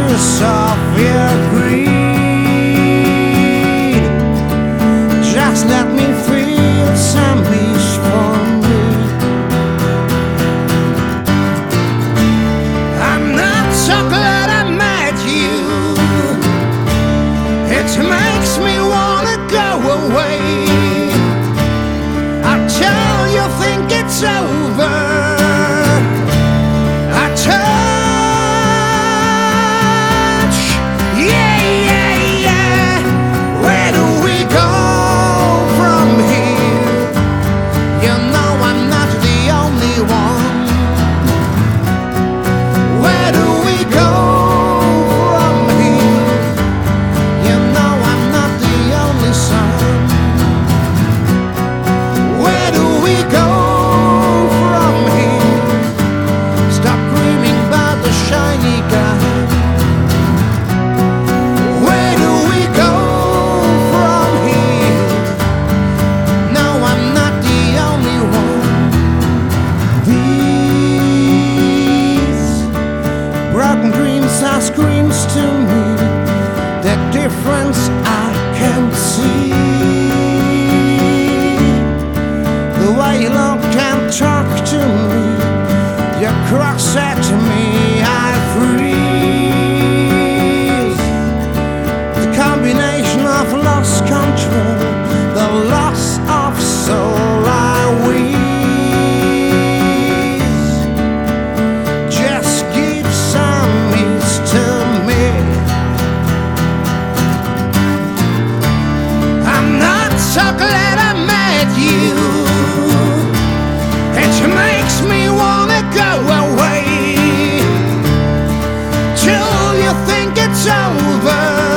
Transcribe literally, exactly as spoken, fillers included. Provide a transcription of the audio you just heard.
surface of your greed. Just let me feel some peace for me. I'm not so glad I met you. It makes me wanna go away. I tell you think it's over. I touch, yeah, yeah, yeah. Where do we go from here? You know I'm not the only one. Where do we go from here? You know I'm not the only son. Where do we go from here? Stop dreaming about the shiny guy. Where do we go from here? No, I'm not the only one. These broken dreams are screams to me. The difference I can see. The way you look and talk to me, your cross at me, I freeze. The combination of lost control, the loss of soul, I wheeze. Just give some ease to me. I'm not so glad I met you. It makes me wanna go away till you think it's over.